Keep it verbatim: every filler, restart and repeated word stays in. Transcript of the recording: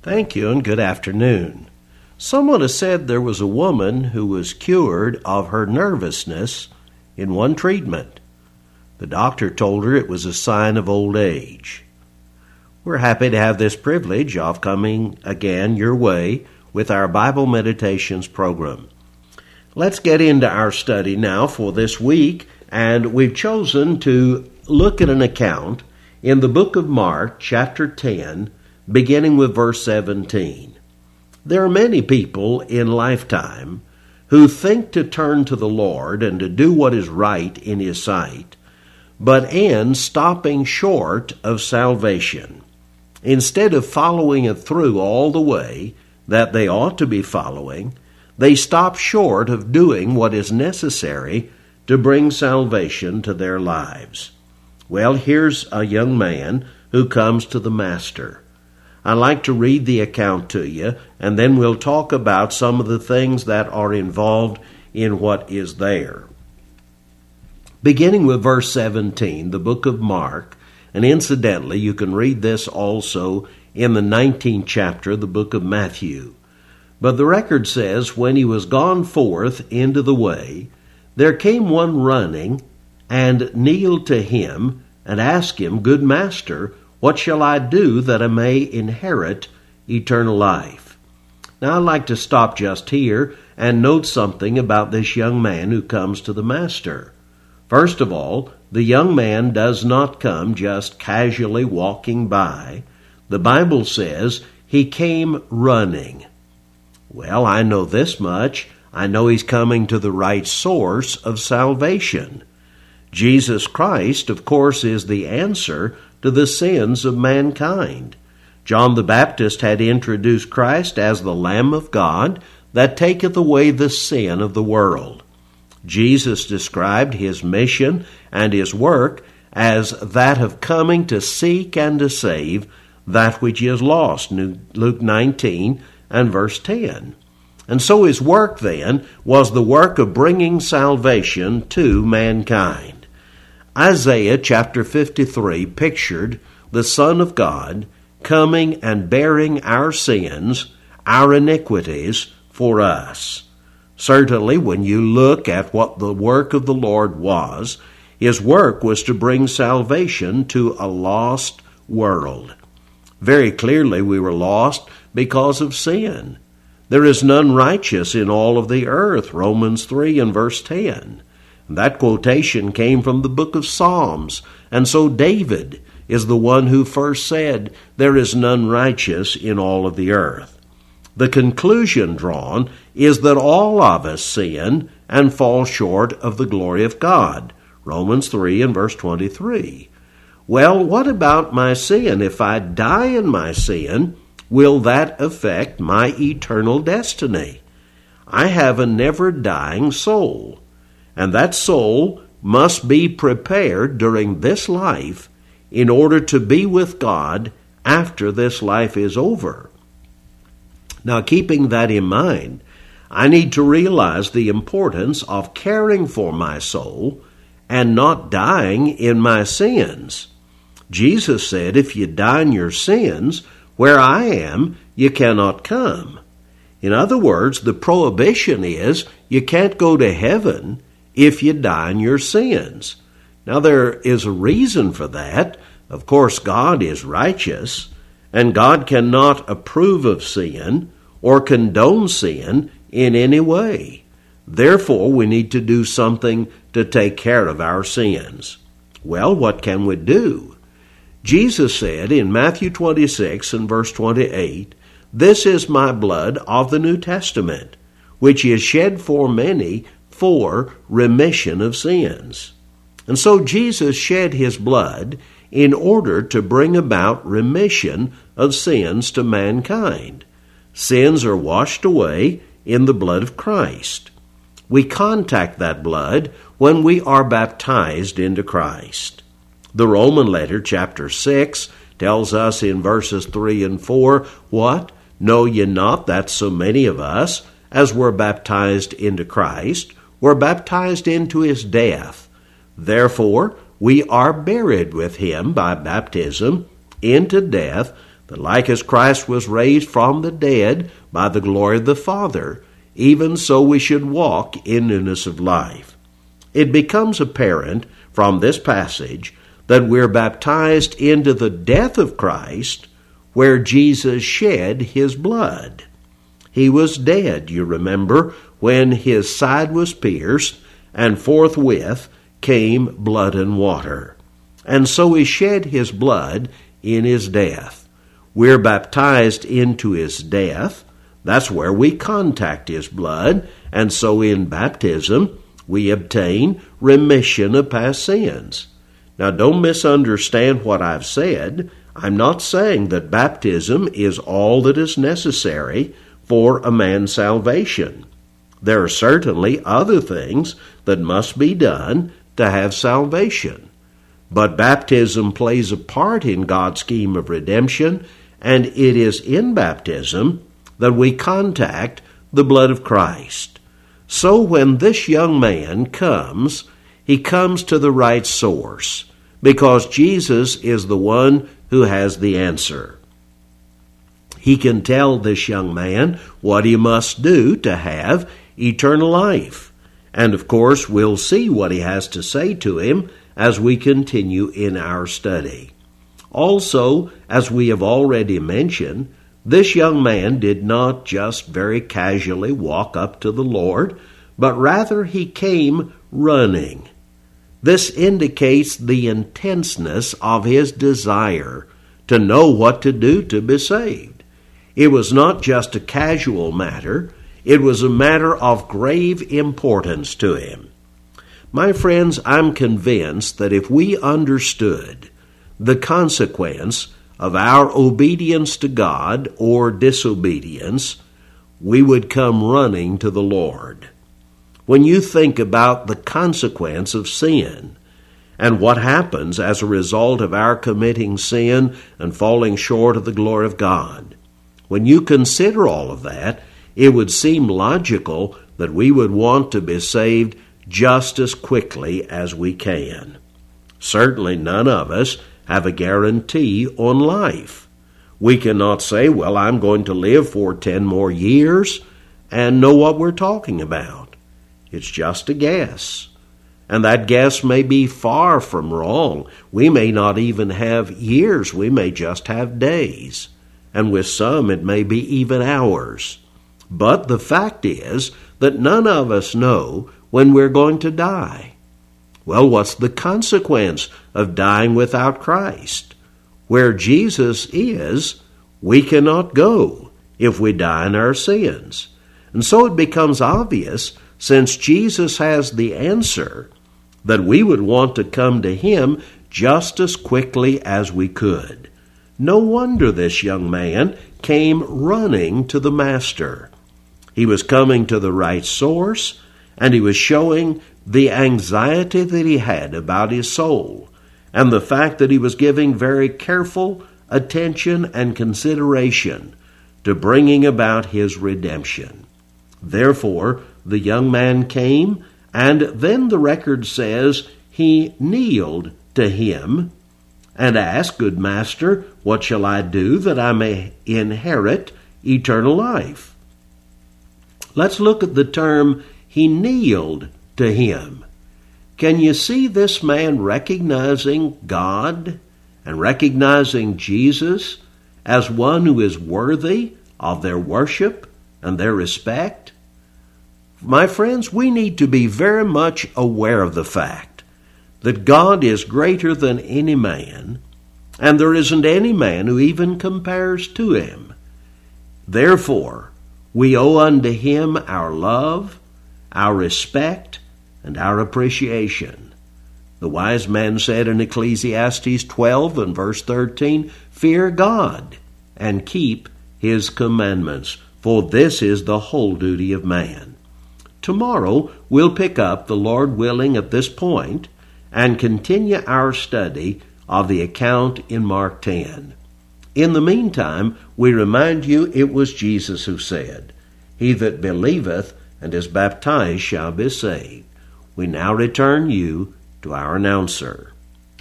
Thank you, and good afternoon. Someone has said there was a woman who was cured of her nervousness in one treatment. The doctor told her it was a sign of old age. We're happy to have this privilege of coming again your way with our Bible Meditations program. Let's get into our study now for this week, and we've chosen to look at an account in the book of Mark, chapter ten, beginning with verse seventeen. There are many people in lifetime who think to turn to the Lord and to do what is right in His sight, but end stopping short of salvation. Instead of following it through all the way that they ought to be following, they stop short of doing what is necessary to bring salvation to their lives. Well, here's a young man who comes to the Master. I'd like to read the account to you, and then we'll talk about some of the things that are involved in what is there. Beginning with verse seventeen, the book of Mark, and incidentally, you can read this also in the nineteenth chapter of the book of Matthew. But the record says, when he was gone forth into the way, there came one running, and kneeled to him, and asked him, Good Master, what shall I do that I may inherit eternal life? Now I'd like to stop just here and note something about this young man who comes to the Master. First of all, the young man does not come just casually walking by. The Bible says he came running. Well, I know this much. I know he's coming to the right source of salvation. Jesus Christ, of course, is the answer to the sins of mankind. John the Baptist had introduced Christ as the Lamb of God that taketh away the sin of the world. Jesus described his mission and his work as that of coming to seek and to save that which is lost, Luke nineteen and verse ten. And so his work then was the work of bringing salvation to mankind. Isaiah chapter fifty-three pictured the Son of God coming and bearing our sins, our iniquities for us. Certainly, when you look at what the work of the Lord was, His work was to bring salvation to a lost world. Very clearly, we were lost because of sin. There is none righteous in all of the earth, Romans three and verse ten. That quotation came from the book of Psalms, and so David is the one who first said, There is none righteous in all of the earth. The conclusion drawn is that all of us sin and fall short of the glory of God, Romans three and verse twenty-three. Well, what about my sin? If I die in my sin, will that affect my eternal destiny? I have a never-dying soul, and that soul must be prepared during this life in order to be with God after this life is over. Now, keeping that in mind, I need to realize the importance of caring for my soul and not dying in my sins. Jesus said, if you die in your sins, where I am, you cannot come. In other words, the prohibition is you can't go to heaven if you die in your sins. Now, there is a reason for that. Of course, God is righteous, and God cannot approve of sin or condone sin in any way. Therefore, we need to do something to take care of our sins. Well, what can we do? Jesus said in Matthew twenty-six and verse twenty-eight, This is my blood of the New Testament, which is shed for many for remission of sins. And so Jesus shed his blood in order to bring about remission of sins to mankind. Sins are washed away in the blood of Christ. We contact that blood when we are baptized into Christ. The Roman letter, chapter six, tells us in verses three and four, What? Know ye not that so many of us, as were baptized into Christ, were baptized into his death? Therefore, we are buried with him by baptism into death, That like as Christ was raised from the dead by the glory of the Father, even so we should walk in newness of life. It becomes apparent from this passage that we're baptized into the death of Christ, where Jesus shed his blood. He was dead, you remember, when his side was pierced, and forthwith came blood and water. And so he shed his blood in his death. We're baptized into his death. That's where we contact his blood, and so in baptism we obtain remission of past sins. Now, don't misunderstand what I've said. I'm not saying that baptism is all that is necessary for a man's salvation. There are certainly other things that must be done to have salvation. But baptism plays a part in God's scheme of redemption, and it is in baptism that we contact the blood of Christ. So when this young man comes, he comes to the right source, because Jesus is the one who has the answer. He can tell this young man what he must do to have eternal life. And of course, we'll see what he has to say to him as we continue in our study. Also, as we have already mentioned, this young man did not just very casually walk up to the Lord, but rather he came running. This indicates the intenseness of his desire to know what to do to be saved. It was not just a casual matter, it was a matter of grave importance to him. My friends, I'm convinced that if we understood the consequence of our obedience to God or disobedience, we would come running to the Lord. When you think about the consequence of sin and what happens as a result of our committing sin and falling short of the glory of God, when you consider all of that, it would seem logical that we would want to be saved just as quickly as we can. Certainly none of us have a guarantee on life. We cannot say, well, I'm going to live for ten more years and know what we're talking about. It's just a guess. And that guess may be far from wrong. We may not even have years. We may just have days. And with some, it may be even hours. But the fact is that none of us know when we're going to die. Well, what's the consequence of dying without Christ? Where Jesus is, we cannot go if we die in our sins. And so it becomes obvious, since Jesus has the answer, that we would want to come to him just as quickly as we could. No wonder this young man came running to the Master. He was coming to the right source, and he was showing the anxiety that he had about his soul, and the fact that he was giving very careful attention and consideration to bringing about his redemption. Therefore, the young man came, and then the record says he kneeled to him and asked, "Good Master, what shall I do that I may inherit eternal life?" Let's look at the term, he kneeled to him. Can you see this man recognizing God and recognizing Jesus as one who is worthy of their worship and their respect? My friends, we need to be very much aware of the fact that God is greater than any man, and there isn't any man who even compares to him. Therefore, we owe unto him our love, our respect, and our appreciation. The wise man said in Ecclesiastes twelve and verse thirteen, "Fear God and keep his commandments, for this is the whole duty of man." Tomorrow we'll pick up, the Lord willing, at this point and continue our study of the account in Mark ten. In the meantime, we remind you it was Jesus who said, "He that believeth and is baptized shall be saved." We now return you to our announcer.